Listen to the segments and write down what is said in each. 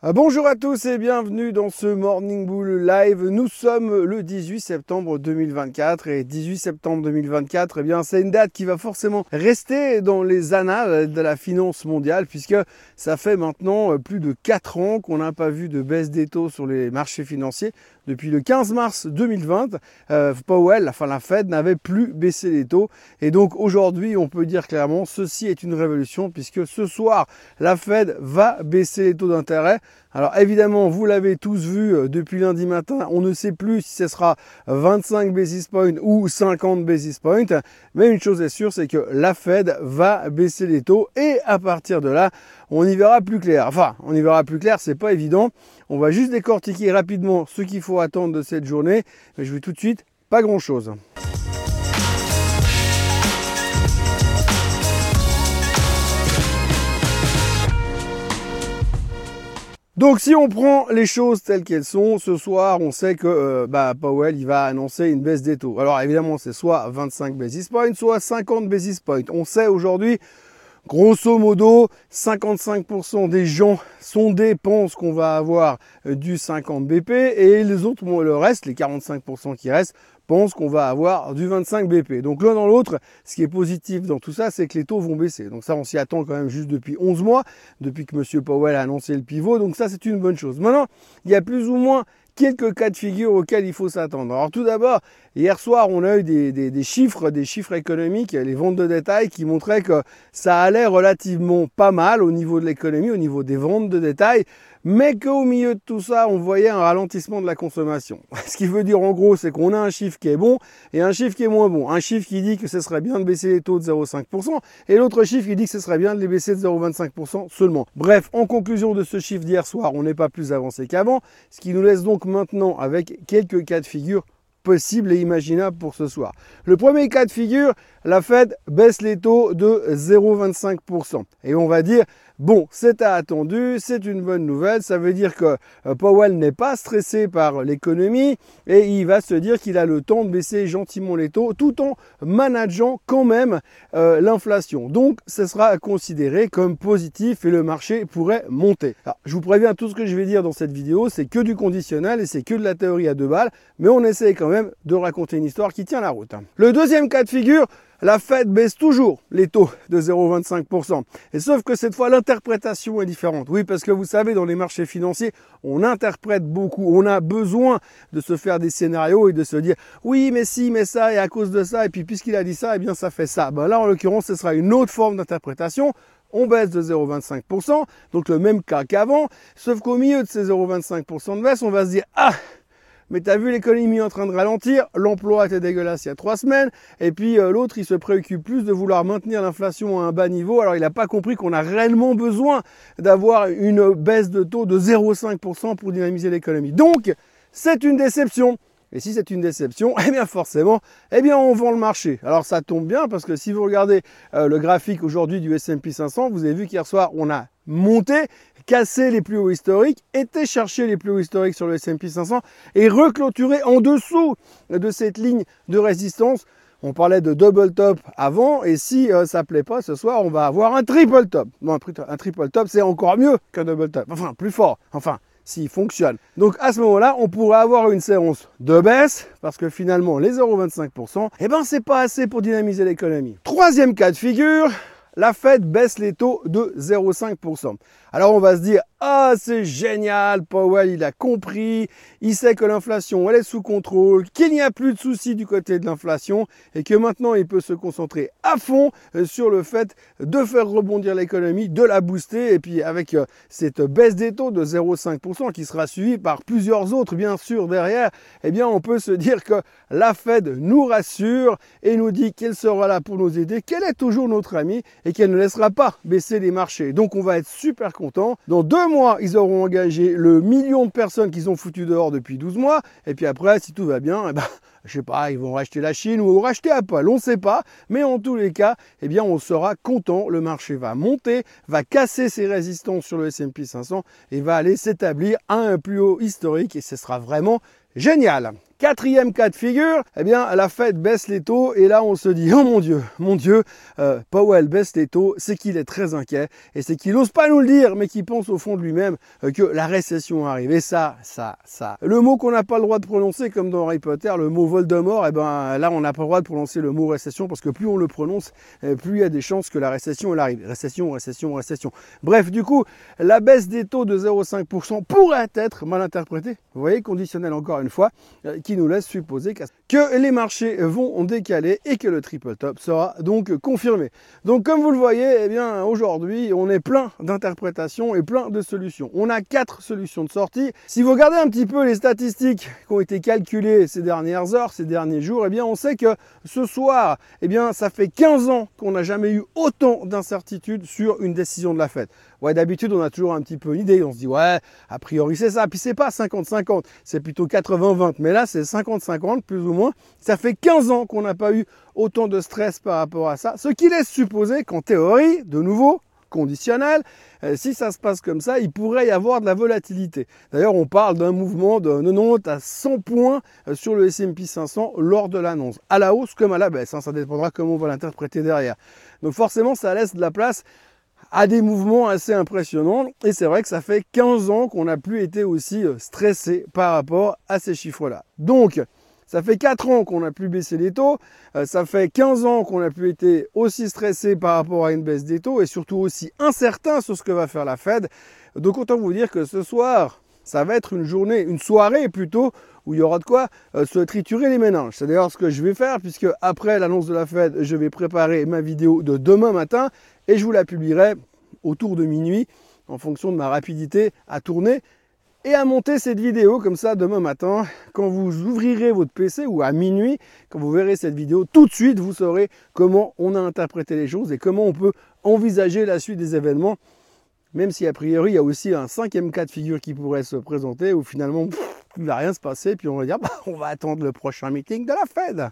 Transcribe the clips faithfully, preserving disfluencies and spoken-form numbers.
Ah, bonjour à tous et bienvenue dans ce Morning Bull Live. Nous sommes le dix-huit septembre deux mille vingt-quatre et dix-huit septembre deux mille vingt-quatre, eh bien, c'est une date qui va forcément rester dans les annales de la finance mondiale puisque ça fait maintenant plus de quatre ans qu'on n'a pas vu de baisse des taux sur les marchés financiers. Depuis le quinze mars deux mille vingt, euh, Powell, enfin la Fed, n'avait plus baissé les taux. Et donc aujourd'hui, on peut dire clairement, ceci est une révolution puisque ce soir, la Fed va baisser les taux d'intérêt. Alors évidemment, vous l'avez tous vu euh, depuis lundi matin, on ne sait plus si ce sera vingt-cinq basis points ou cinquante basis points. Mais une chose est sûre, c'est que la Fed va baisser les taux et à partir de là, on y verra plus clair. Enfin, on y verra plus clair, c'est pas évident. On va juste décortiquer rapidement ce qu'il faut attendre de cette journée. Mais je vous dis tout de suite, pas grand chose. Donc si on prend les choses telles qu'elles sont, ce soir on sait que euh, bah, Powell il va annoncer une baisse des taux. Alors évidemment c'est soit vingt-cinq basis points, soit cinquante basis points. On sait aujourd'hui, grosso modo, cinquante-cinq pour cent des gens sondés pensent qu'on va avoir du cinquante B P et les autres, le reste, les quarante-cinq pour cent qui restent, pensent qu'on va avoir du vingt-cinq B P. Donc l'un dans l'autre, ce qui est positif dans tout ça, c'est que les taux vont baisser. Donc ça, on s'y attend quand même juste depuis onze mois, depuis que M. Powell a annoncé le pivot. Donc ça, c'est une bonne chose. Maintenant, il y a plus ou moins quelques cas de figure auxquels il faut s'attendre. Alors tout d'abord, hier soir, on a eu des, des, des chiffres, des chiffres économiques, les ventes de détail qui montraient que ça allait relativement pas mal au niveau de l'économie, au niveau des ventes de détail, mais qu'au milieu de tout ça, on voyait un ralentissement de la consommation. Ce qui veut dire en gros, c'est qu'on a un chiffre qui est bon et un chiffre qui est moins bon. Un chiffre qui dit que ce serait bien de baisser les taux de zéro virgule cinq pour cent et l'autre chiffre qui dit que ce serait bien de les baisser de zéro virgule vingt-cinq pour cent seulement. Bref, en conclusion de ce chiffre d'hier soir, on n'est pas plus avancé qu'avant, ce qui nous laisse donc maintenant avec quelques cas de figure possibles et imaginables pour ce soir. Le premier cas de figure, la Fed baisse les taux de zéro virgule vingt-cinq pour cent. Et on va dire, bon, c'est attendu, c'est une bonne nouvelle, ça veut dire que Powell n'est pas stressé par l'économie et il va se dire qu'il a le temps de baisser gentiment les taux tout en manageant quand même euh, l'inflation. Donc, ce sera considéré comme positif et le marché pourrait monter. Alors, je vous préviens, tout ce que je vais dire dans cette vidéo, c'est que du conditionnel et c'est que de la théorie à deux balles, mais on essaie quand même de raconter une histoire qui tient la route. Le deuxième cas de figure, la Fed baisse toujours les taux de zéro virgule vingt-cinq pour cent. Et sauf que cette fois, l'interprétation est différente. Oui, parce que vous savez, dans les marchés financiers, on interprète beaucoup. On a besoin de se faire des scénarios et de se dire, oui, mais si, mais ça, et à cause de ça, et puis puisqu'il a dit ça, eh bien, ça fait ça. Ben là, en l'occurrence, ce sera une autre forme d'interprétation. On baisse de zéro virgule vingt-cinq pour cent, donc le même cas qu'avant. Sauf qu'au milieu de ces zéro virgule vingt-cinq pour cent de baisse, on va se dire, ah, mais tu as vu l'économie en train de ralentir, l'emploi était dégueulasse il y a trois semaines, et puis euh, l'autre il se préoccupe plus de vouloir maintenir l'inflation à un bas niveau, alors il n'a pas compris qu'on a réellement besoin d'avoir une baisse de taux de zéro virgule cinq pour cent pour dynamiser l'économie. Donc c'est une déception. Et si c'est une déception, eh bien forcément, eh bien on vend le marché. Alors ça tombe bien parce que si vous regardez euh, le graphique aujourd'hui du S and P cinq cents, vous avez vu qu'hier soir on a monté, cassé les plus hauts historiques, été chercher les plus hauts historiques sur le S and P cinq cents et reclôturé en dessous de cette ligne de résistance. On parlait de double top avant et si euh, ça ne plaît pas ce soir, on va avoir un triple top. Non, un triple top c'est encore mieux qu'un double top, enfin plus fort, enfin s'il fonctionne. Donc à ce moment-là, on pourrait avoir une séance de baisse parce que finalement les zéro virgule vingt-cinq pour cent, eh ben c'est pas assez pour dynamiser l'économie. Troisième cas de figure, la Fed baisse les taux de zéro virgule cinq pour cent. Alors on va se dire, ah c'est génial, Powell il a compris, il sait que l'inflation elle est sous contrôle, qu'il n'y a plus de soucis du côté de l'inflation et que maintenant il peut se concentrer à fond sur le fait de faire rebondir l'économie, de la booster et puis avec cette baisse des taux de zéro virgule cinq pour cent qui sera suivie par plusieurs autres bien sûr derrière, eh bien on peut se dire que la Fed nous rassure et nous dit qu'elle sera là pour nous aider, qu'elle est toujours notre amie et qu'elle ne laissera pas baisser les marchés. Donc on va être super content. Dans deux mois, ils auront engagé le million de personnes qu'ils ont foutu dehors depuis douze mois. Et puis après, si tout va bien, eh ben, je sais pas, ils vont racheter la Chine ou racheter Apple, on ne sait pas. Mais en tous les cas, eh bien, on sera content. Le marché va monter, va casser ses résistances sur le S and P cinq cents et va aller s'établir à un plus haut historique et ce sera vraiment génial. Quatrième cas de figure, eh bien la Fed baisse les taux et là on se dit oh mon Dieu, mon Dieu, euh, Powell baisse les taux, c'est qu'il est très inquiet et c'est qu'il n'ose pas nous le dire, mais qu'il pense au fond de lui-même euh, que la récession arrive. Et ça, ça, ça. Le mot qu'on n'a pas le droit de prononcer, comme dans Harry Potter, le mot Voldemort, eh ben là on n'a pas le droit de prononcer le mot récession parce que plus on le prononce, euh, plus il y a des chances que la récession elle arrive. Récession, récession, récession. Bref, du coup, la baisse des taux de zéro virgule cinq pour cent pourrait être mal interprétée. Vous voyez, conditionnel encore une fois, euh, qui nous laisse supposer que les marchés vont décaler et que le triple top sera donc confirmé. Donc comme vous le voyez, eh bien aujourd'hui on est plein d'interprétations et plein de solutions. On a quatre solutions de sortie. Si vous regardez un petit peu les statistiques qui ont été calculées ces dernières heures, ces derniers jours, eh bien on sait que ce soir, eh bien ça fait quinze ans qu'on n'a jamais eu autant d'incertitudes sur une décision de la Fed. Ouais, d'habitude on a toujours un petit peu une idée, on se dit ouais, a priori c'est ça, puis c'est pas cinquante cinquante, c'est plutôt quatre-vingts vingt, mais là c'est cinquante cinquante plus ou moins. Ça fait quinze ans qu'on n'a pas eu autant de stress par rapport à ça, ce qui laisse supposer qu'en théorie, de nouveau, conditionnel, euh, si ça se passe comme ça, il pourrait y avoir de la volatilité. D'ailleurs, on parle d'un mouvement de quatre-vingt-dix à cent points euh, sur le S and P cinq cents lors de l'annonce, à la hausse comme à la baisse, hein, ça dépendra comment on va l'interpréter derrière. Donc forcément, ça laisse de la place à des mouvements assez impressionnants et c'est vrai que ça fait quinze ans qu'on n'a plus été aussi stressé par rapport à ces chiffres-là. Donc, ça fait quatre ans qu'on n'a plus baissé les taux, ça fait quinze ans qu'on n'a plus été aussi stressé par rapport à une baisse des taux et surtout aussi incertain sur ce que va faire la Fed. Donc autant vous dire que ce soir, ça va être une journée, une soirée plutôt, où il y aura de quoi euh, se triturer les méninges. C'est d'ailleurs ce que je vais faire, puisque après l'annonce de la Fed, je vais préparer ma vidéo de demain matin et je vous la publierai autour de minuit en fonction de ma rapidité à tourner et à monter cette vidéo. Comme ça, demain matin, quand vous ouvrirez votre P C ou à minuit, quand vous verrez cette vidéo, tout de suite, vous saurez comment on a interprété les choses et comment on peut envisager la suite des événements. Même si a priori, il y a aussi un cinquième cas de figure qui pourrait se présenter où finalement, pff, il ne va rien se passer. Puis on va dire, bah, on va attendre le prochain meeting de la Fed.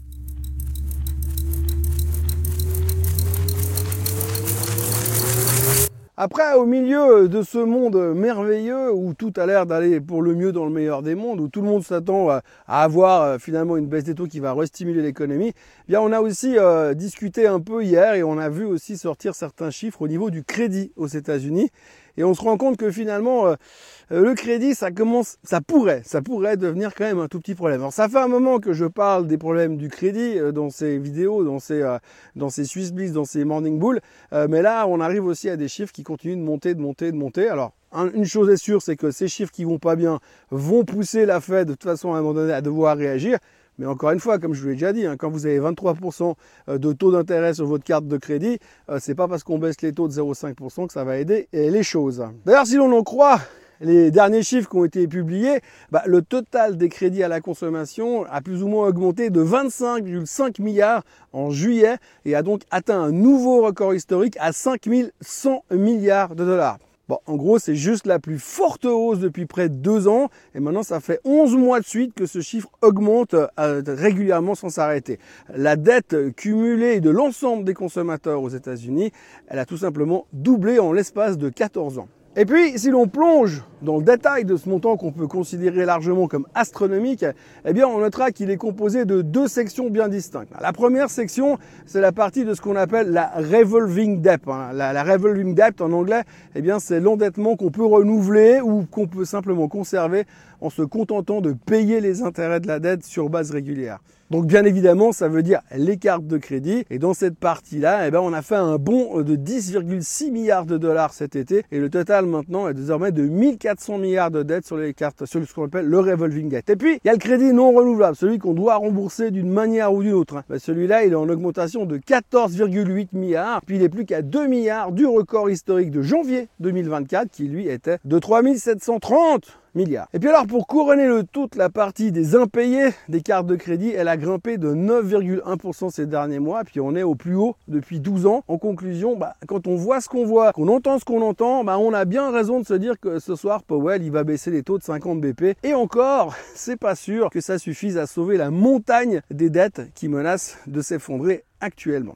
Après, au milieu de ce monde merveilleux où tout a l'air d'aller pour le mieux dans le meilleur des mondes, où tout le monde s'attend à avoir finalement une baisse des taux qui va restimuler l'économie, eh bien on a aussi euh, discuté un peu hier et on a vu aussi sortir certains chiffres au niveau du crédit aux États-Unis. Et on se rend compte que finalement, euh, le crédit, ça commence, ça pourrait, ça pourrait devenir quand même un tout petit problème. Alors ça fait un moment que je parle des problèmes du crédit euh, dans ces vidéos, dans ces, euh, dans ces Swiss Bliss, dans ces Morning Bull. Euh, mais là, on arrive aussi à des chiffres qui continuent de monter, de monter, de monter. Alors, un, une chose est sûre, c'est que ces chiffres qui vont pas bien vont pousser la Fed de toute façon à un moment donné à devoir réagir. Mais encore une fois, comme je vous l'ai déjà dit, hein, quand vous avez vingt-trois pour cent de taux d'intérêt sur votre carte de crédit, euh, c'est pas parce qu'on baisse les taux de zéro virgule cinq pour cent que ça va aider les choses. D'ailleurs, si l'on en croit les derniers chiffres qui ont été publiés, bah, le total des crédits à la consommation a plus ou moins augmenté de vingt-cinq virgule cinq milliards en juillet et a donc atteint un nouveau record historique à cinq mille cent milliards de dollars. Bon, en gros, c'est juste la plus forte hausse depuis près de deux ans. Et maintenant, ça fait onze mois de suite que ce chiffre augmente euh, régulièrement sans s'arrêter. La dette cumulée de l'ensemble des consommateurs aux États-Unis, elle a tout simplement doublé en l'espace de quatorze ans. Et puis, si l'on plonge dans le détail de ce montant qu'on peut considérer largement comme astronomique, eh bien, on notera qu'il est composé de deux sections bien distinctes. La première section, c'est la partie de ce qu'on appelle la revolving debt. La, la revolving debt, en anglais, eh bien, c'est l'endettement qu'on peut renouveler ou qu'on peut simplement conserver en se contentant de payer les intérêts de la dette sur base régulière. Donc bien évidemment, ça veut dire les cartes de crédit. Et dans cette partie-là, eh ben, on a fait un bond de dix virgule six milliards de dollars cet été. Et le total maintenant est désormais de mille quatre cents milliards de dettes sur les cartes, sur ce qu'on appelle le revolving debt. Et puis, il y a le crédit non renouvelable, celui qu'on doit rembourser d'une manière ou d'une autre. Ben, celui-là, il est en augmentation de quatorze virgule huit milliards. Puis il est plus qu'à deux milliards du record historique de janvier deux mille vingt-quatre, qui lui était de trois mille sept cent trente milliards. Et puis alors, pour couronner le tout, la partie des impayés des cartes de crédit, elle a grimpé de neuf virgule un pour cent ces derniers mois, puis on est au plus haut depuis douze ans. En conclusion, bah, quand on voit ce qu'on voit, qu'on entend ce qu'on entend, bah, on a bien raison de se dire que ce soir, Powell, il va baisser les taux de cinquante B P. Et encore, c'est pas sûr que ça suffise à sauver la montagne des dettes qui menacent de s'effondrer actuellement.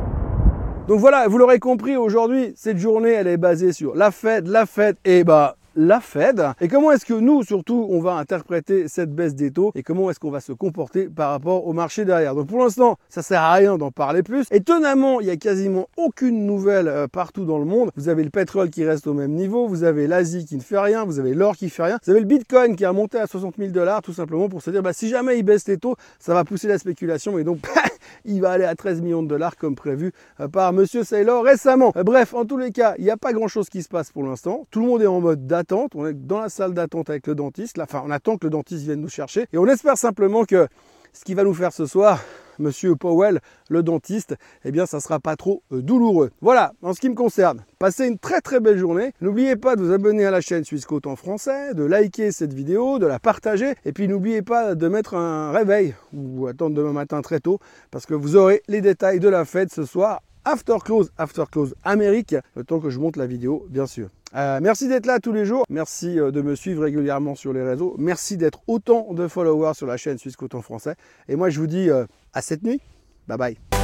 Donc voilà, vous l'aurez compris, aujourd'hui, cette journée, elle est basée sur la Fed, la Fed et bah la Fed et comment est-ce que nous, surtout, on va interpréter cette baisse des taux et comment est-ce qu'on va se comporter par rapport au marché derrière. Donc pour l'instant, ça sert à rien d'en parler plus. Étonnamment, il y a quasiment aucune nouvelle euh, partout dans le monde. Vous avez le pétrole qui reste au même niveau, vous avez l'Asie qui ne fait rien, vous avez l'or qui fait rien, vous avez le Bitcoin qui a monté à soixante mille dollars tout simplement pour se dire bah, si jamais il baisse les taux, ça va pousser la spéculation et donc il va aller à treize millions de dollars comme prévu euh, par Monsieur Saylor récemment. Euh, bref, en tous les cas, il n'y a pas grand chose qui se passe pour l'instant. Tout le monde est en mode d'attente. On est dans la salle d'attente avec le dentiste. Là, enfin, on attend que le dentiste vienne nous chercher et on espère simplement que ce qu'il va nous faire ce soir, Monsieur Powell, le dentiste, eh bien, ça sera pas trop euh, douloureux. Voilà, en ce qui me concerne, passez une très très belle journée. N'oubliez pas de vous abonner à la chaîne Swissquote en français, de liker cette vidéo, de la partager, et puis n'oubliez pas de mettre un réveil ou attendre demain matin très tôt, parce que vous aurez les détails de la fête ce soir. After close, after close Amérique, le temps que je monte la vidéo, bien sûr. Euh, merci d'être là tous les jours, merci euh, de me suivre régulièrement sur les réseaux, merci d'être autant de followers sur la chaîne Swissquote en français. Et moi je vous dis euh, à cette nuit, bye bye.